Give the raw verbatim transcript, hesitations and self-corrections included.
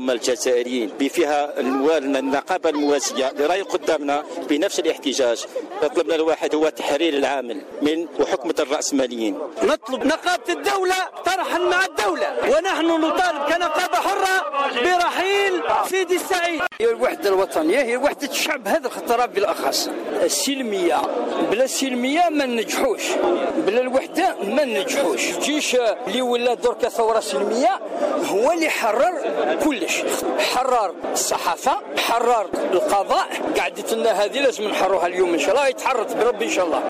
العمال الجزائريين بفيها النقابة الموازية اللي راهي قدامنا بنفس الاحتجاج. طلبنا الواحد هو تحرير العامل من وحكمة الرأسماليين. نطلب نقابة الدولة طرحا مع الدولة، ونحن نطالب كنقابة حرة برحيل سيدي السعيد. هي الوحدة الوطنية، هي وحدة الشعب هذا الخطرة بالأخص. السلمية بلا السلمية ما ننجحوش، بلا الوحدة ما ننجحوش. الجيش اللي ولا درك ثورة سلمية هو اللي حرر كلش، حرر الصحافة، حرر القضاء. قعدت لنا هذه لازم نحرروها اليوم إن شاء الله، يتحرر بربي إن شاء الله.